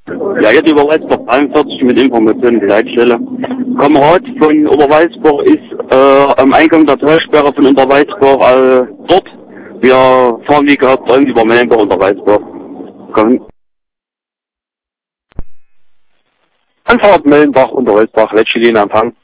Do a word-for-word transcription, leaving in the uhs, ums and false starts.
Ja, jetzt über Weißbach dreiundvierzig mit Informationen die Leitstelle. Kamerad von Oberweißbach ist äh, am Eingang der Talsperre von Unterweißbach äh, dort. Wir fahren wie gehabt dran über Mellenbach und Unterweißbach. Komm. Anfahrt Mellenbach, Unterweißbach, letzte Linie Empfang.